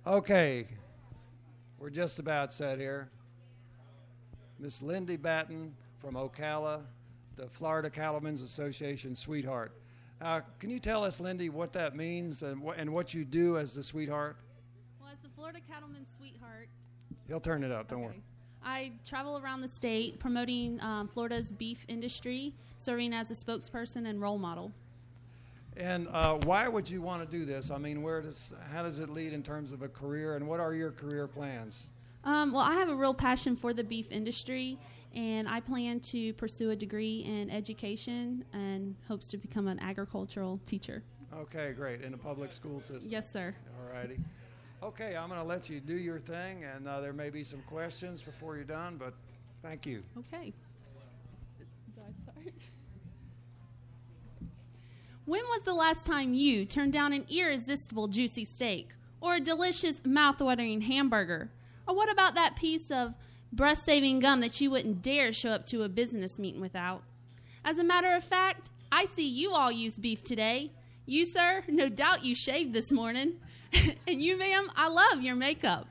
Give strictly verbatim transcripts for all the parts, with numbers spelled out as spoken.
Okay, we're just about set here. Miss Lindy Batten from Ocala, the Florida Cattlemen's Association Sweetheart. Uh, can you tell us, Lindy, what that means and, wh- and what you do as the Sweetheart? Well, as the Florida Cattlemen's Sweetheart, He'll turn it up, don't okay. worry. I travel around the state promoting um, Florida's beef industry, serving as a spokesperson and role model. And uh, why would you want to do this? I mean, where does how does it lead in terms of a career, and what are your career plans? Um, well, I have a real passion for the beef industry, and I plan to pursue a degree in education and hopes to become an agricultural teacher. Okay, great. In a public school system. Yes, sir. All righty. Okay, I'm going to let you do your thing, and uh, there may be some questions before you're done, but thank you. Okay. Do I start? When was the last time you turned down an irresistible juicy steak or a delicious mouth-watering hamburger? Or what about that piece of breath-saving gum that you wouldn't dare show up to a business meeting without? As a matter of fact, I see you all use beef today. You, sir, no doubt you shaved this morning. And you, ma'am, I love your makeup.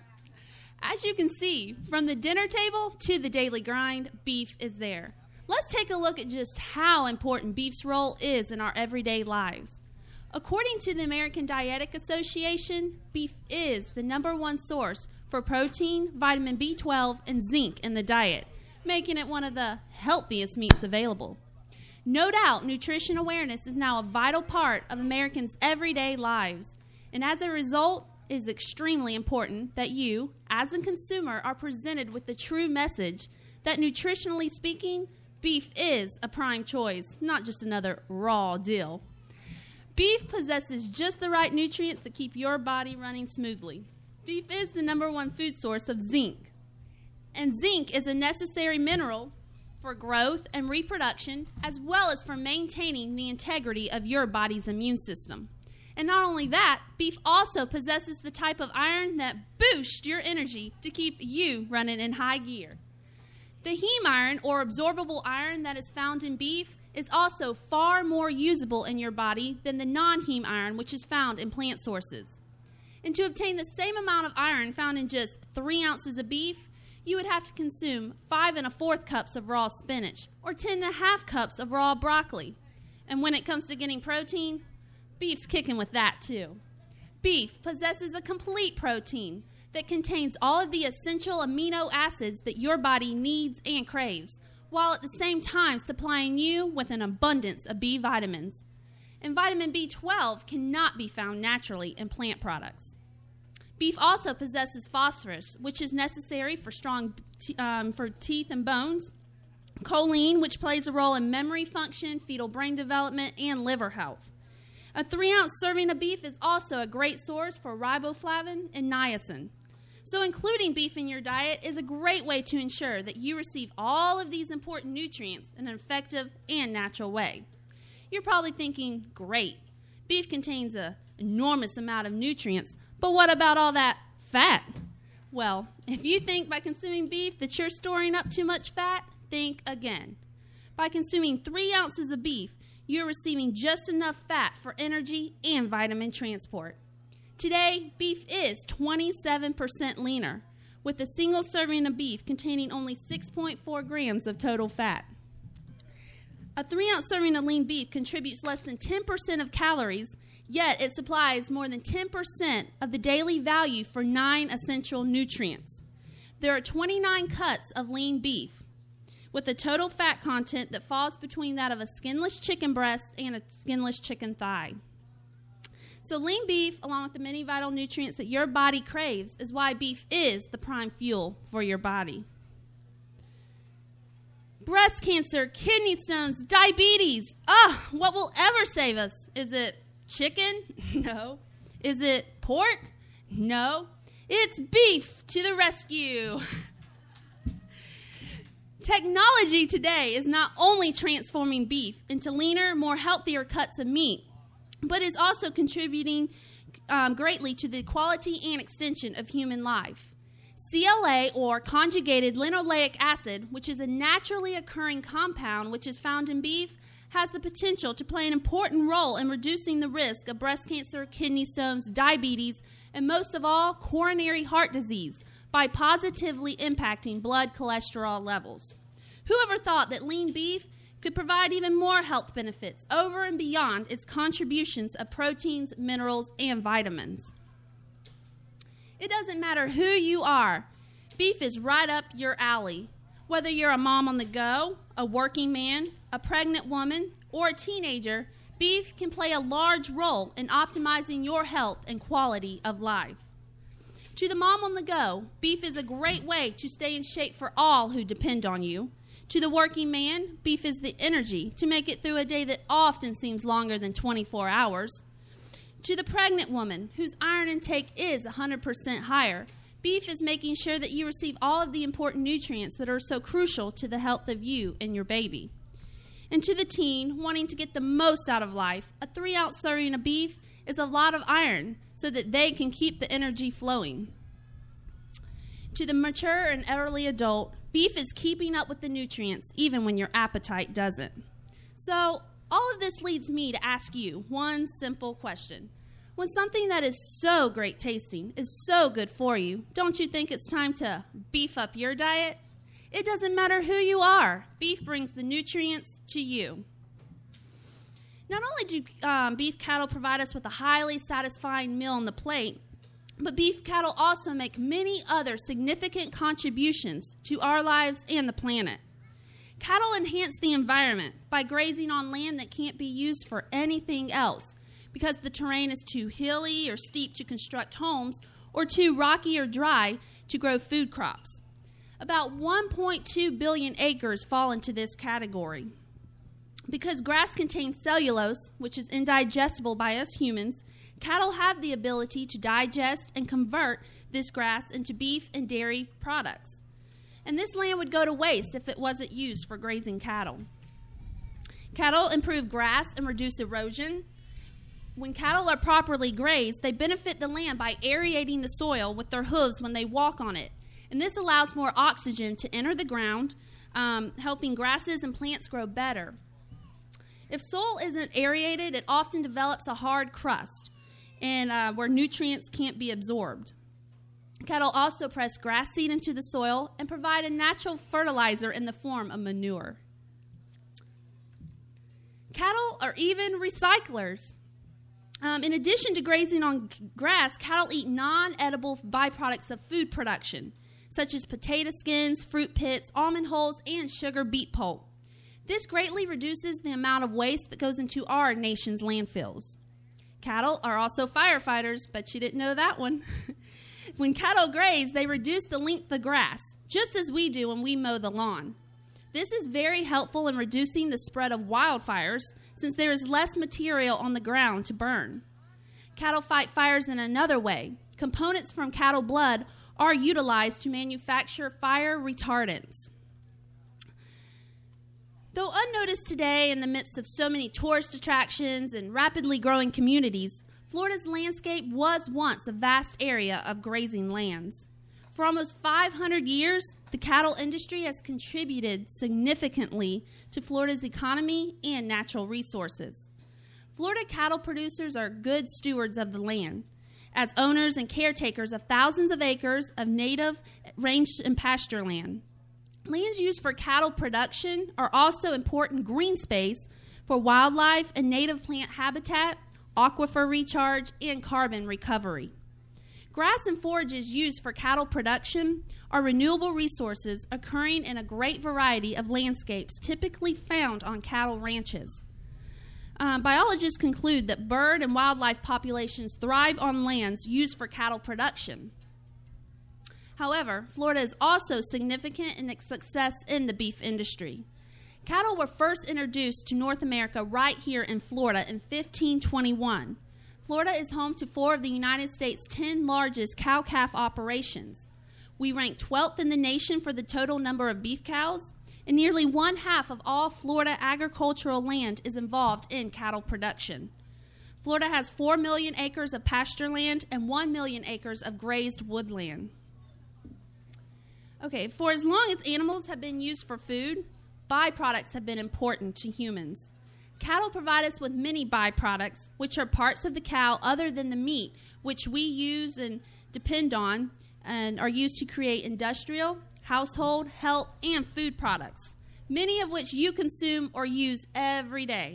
As you can see, from the dinner table to the daily grind, beef is there. Let's take a look at just how important beef's role is in our everyday lives. According to the American Dietetic Association, beef is the number one source for protein, vitamin B twelve, and zinc in the diet, making it one of the healthiest meats available. No doubt, nutrition awareness is now a vital part of Americans' everyday lives, and as a result, it is extremely important that you, as a consumer, are presented with the true message that nutritionally speaking, beef is a prime choice, not just another raw deal. Beef possesses just the right nutrients that keep your body running smoothly. Beef is the number one food source of zinc. And zinc is a necessary mineral for growth and reproduction, as well as for maintaining the integrity of your body's immune system. And not only that, beef also possesses the type of iron that boosts your energy to keep you running in high gear. The heme iron, or absorbable iron, that is found in beef is also far more usable in your body than the non-heme iron, which is found in plant sources. And to obtain the same amount of iron found in just three ounces of beef, you would have to consume five and a fourth cups of raw spinach or ten and a half cups of raw broccoli. And when it comes to getting protein, beef's kicking with that too. Beef possesses a complete protein that contains all of the essential amino acids that your body needs and craves, while at the same time supplying you with an abundance of B vitamins. And vitamin B twelve cannot be found naturally in plant products. Beef also possesses phosphorus, which is necessary for strong t- um, for teeth and bones, choline, which plays a role in memory function, fetal brain development, and liver health. A three-ounce serving of beef is also a great source for riboflavin and niacin. So including beef in your diet is a great way to ensure that you receive all of these important nutrients in an effective and natural way. You're probably thinking, great, beef contains an enormous amount of nutrients, but what about all that fat? Well, if you think by consuming beef that you're storing up too much fat, think again. By consuming three ounces of beef, you're receiving just enough fat for energy and vitamin transport. Today, beef is twenty-seven percent leaner, with a single serving of beef containing only six point four grams of total fat. A three-ounce serving of lean beef contributes less than ten percent of calories, yet it supplies more than ten percent of the daily value for nine essential nutrients. There are twenty-nine cuts of lean beef, with a total fat content that falls between that of a skinless chicken breast and a skinless chicken thigh. So lean beef, along with the many vital nutrients that your body craves, is why beef is the prime fuel for your body. Breast cancer, kidney stones, diabetes. Ah, what will ever save us? Is it chicken? No. Is it pork? No. It's beef to the rescue. Technology today is not only transforming beef into leaner, more healthier cuts of meat, but is also contributing um, greatly to the quality and extension of human life. C L A, or conjugated linoleic acid, which is a naturally occurring compound which is found in beef, has the potential to play an important role in reducing the risk of breast cancer, kidney stones, diabetes, and most of all, coronary heart disease by positively impacting blood cholesterol levels. Whoever thought that lean beef could provide even more health benefits over and beyond its contributions of proteins, minerals, and vitamins? It doesn't matter who you are, beef is right up your alley. Whether you're a mom on the go, a working man, a pregnant woman, or a teenager, beef can play a large role in optimizing your health and quality of life. To the mom on the go, beef is a great way to stay in shape for all who depend on you. To the working man, beef is the energy to make it through a day that often seems longer than twenty-four hours. To the pregnant woman, whose iron intake is one hundred percent higher, beef is making sure that you receive all of the important nutrients that are so crucial to the health of you and your baby. And to the teen wanting to get the most out of life, a three-ounce serving of beef is a lot of iron so that they can keep the energy flowing. To the mature and elderly adult, beef is keeping up with the nutrients even when your appetite doesn't. So all of this leads me to ask you one simple question. When something that is so great tasting is so good for you, don't you think it's time to beef up your diet? It doesn't matter who you are. Beef brings the nutrients to you. Not only do um, beef cattle provide us with a highly satisfying meal on the plate, but beef cattle also make many other significant contributions to our lives and the planet. Cattle enhance the environment by grazing on land that can't be used for anything else, because the terrain is too hilly or steep to construct homes or too rocky or dry to grow food crops. About one point two billion acres fall into this category. Because grass contains cellulose, which is indigestible by us humans, cattle have the ability to digest and convert this grass into beef and dairy products. And this land would go to waste if it wasn't used for grazing cattle. Cattle improve grass and reduce erosion. When cattle are properly grazed, they benefit the land by aerating the soil with their hooves when they walk on it. And this allows more oxygen to enter the ground, um, helping grasses and plants grow better. If soil isn't aerated, it often develops a hard crust, and uh, where nutrients can't be absorbed. Cattle also press grass seed into the soil and provide a natural fertilizer in the form of manure. Cattle are even recyclers. Um, in addition to grazing on grass, cattle eat non-edible byproducts of food production, such as potato skins, fruit pits, almond hulls, and sugar beet pulp. This greatly reduces the amount of waste that goes into our nation's landfills. Cattle are also firefighters, but you didn't know that one. When cattle graze, they reduce the length of grass, just as we do when we mow the lawn. This is very helpful in reducing the spread of wildfires, since there is less material on the ground to burn. Cattle fight fires in another way. Components from cattle blood are utilized to manufacture fire retardants. Though unnoticed today in the midst of so many tourist attractions and rapidly growing communities, Florida's landscape was once a vast area of grazing lands. For almost five hundred years, the cattle industry has contributed significantly to Florida's economy and natural resources. Florida cattle producers are good stewards of the land. As owners and caretakers of thousands of acres of native range and pasture land. Lands used for cattle production are also important green space for wildlife and native plant habitat, aquifer recharge, and carbon recovery. Grass and forages used for cattle production are renewable resources occurring in a great variety of landscapes typically found on cattle ranches. Uh, biologists conclude that bird and wildlife populations thrive on lands used for cattle production. However, Florida is also significant in its success in the beef industry. Cattle were first introduced to North America right here in Florida in fifteen twenty-one. Florida is home to four of the United States' ten largest cow-calf operations. We rank twelfth in the nation for the total number of beef cows, and nearly one half of all Florida agricultural land is involved in cattle production. Florida has four million acres of pasture land and one million acres of grazed woodland. Okay, for as long as animals have been used for food, byproducts have been important to humans. cattle provide us with many byproducts, which are parts of the cow other than the meat, which we use and depend on and are used to create industrial, household, health, and food products, many of which you consume or use every day.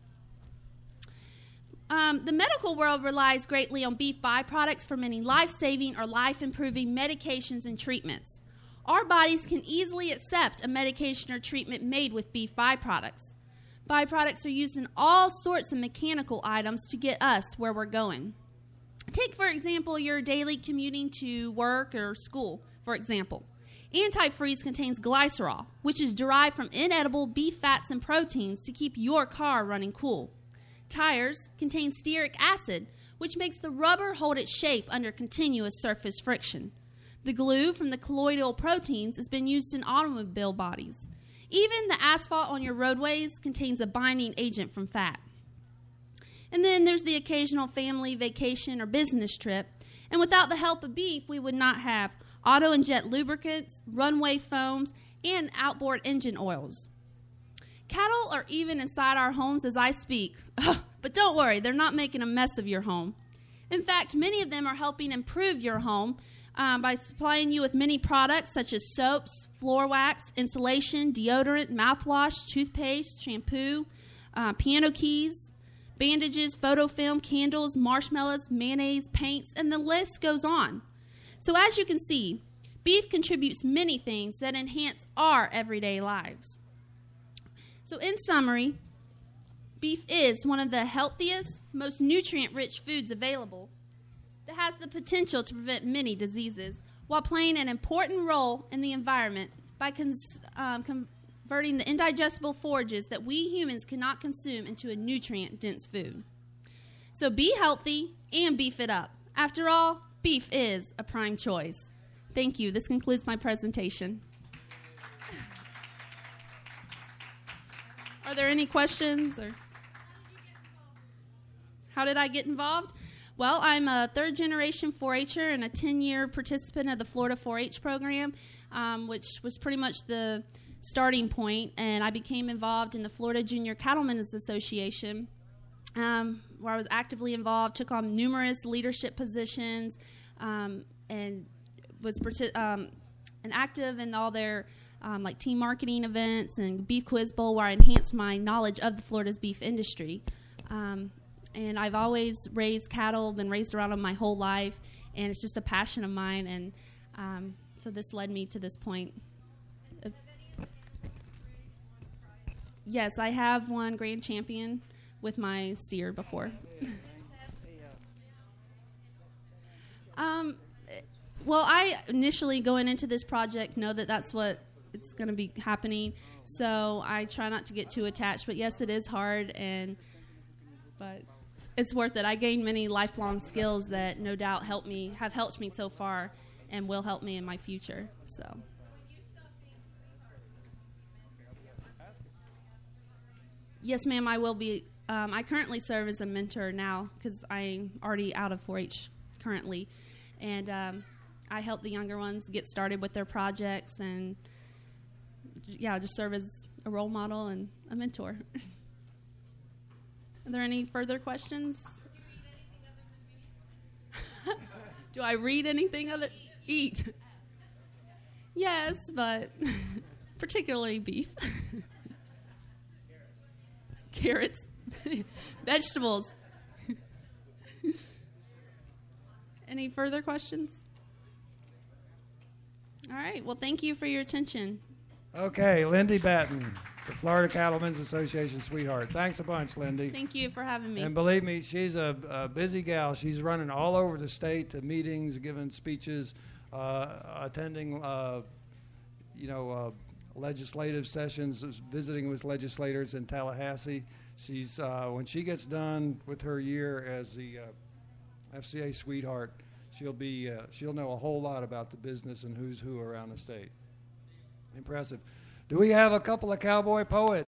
Um, the medical world relies greatly on beef byproducts for many life-saving or life-improving medications and treatments. Our bodies can easily accept a medication or treatment made with beef byproducts. Byproducts are used in all sorts of mechanical items to get us where we're going. Take, for example, your daily commuting to work or school, for example. Antifreeze contains glycerol, which is derived from inedible beef fats and proteins to keep your car running cool. Tires contain stearic acid, which makes the rubber hold its shape under continuous surface friction. The glue from the colloidal proteins has been used in automobile bodies. Even the asphalt on your roadways contains a binding agent from fat. And then there's the occasional family vacation or business trip. And without the help of beef, we would not have auto and jet lubricants, runway foams, and outboard engine oils. Cattle are even inside our homes as I speak. But don't worry, they're not making a mess of your home. In fact, many of them are helping improve your home um, by supplying you with many products such as soaps, floor wax, insulation, deodorant, mouthwash, toothpaste, shampoo, uh, piano keys, bandages, photo film, candles, marshmallows, mayonnaise, paints, and the list goes on. So as you can see, beef contributes many things that enhance our everyday lives. So in summary, beef is one of the healthiest, most nutrient-rich foods available that has the potential to prevent many diseases while playing an important role in the environment by cons- um, converting the indigestible forages that we humans cannot consume into a nutrient-dense food. So be healthy and beef it up. After all, beef is a prime choice. Thank you. This concludes my presentation. Are there any questions? Or how did I get involved? Well, I'm a third-generation four H-er and a ten-year participant of the Florida four H program, um, which was pretty much the starting point, and I became involved in the Florida Junior Cattlemen's Association, um, where I was actively involved, took on numerous leadership positions, um, and was partic- um, and active in all their Um, like team marketing events and Beef Quiz Bowl, where I enhanced my knowledge of the Florida's beef industry. Um, and I've always raised cattle, been raised around them my whole life, and it's just a passion of mine. And um, so this led me to this point. Uh, yes, I have won grand champion with my steer before. um, well, I initially going into this project know that that's what it's going to be happening, so I try not to get too attached. But yes, it is hard, and but it's worth it. I gained many lifelong skills that no doubt help me, have helped me so far, and will help me in my future. So, yes, ma'am, I will be. Um, I currently serve as a mentor now because I'm already out of four H currently, and um, I help the younger ones get started with their projects and. Yeah, just serve as a role model and a mentor. Are there any further questions? Do I read anything other? Eat. Yes, but particularly beef. Carrots. Vegetables. Any further questions? All right. Well, thank you for your attention. Okay, Lindy Batten, the Florida Cattlemen's Association sweetheart. Thanks a bunch, Lindy. Thank you for having me. And believe me, she's a, a busy gal. She's running all over the state to meetings, giving speeches, uh, attending, uh, you know, uh, legislative sessions, visiting with legislators in Tallahassee. She's uh, when she gets done with her year as the uh, F C A sweetheart, she'll be uh, she'll know a whole lot about the business and who's who around the state. Impressive. Do we have a couple of cowboy poets?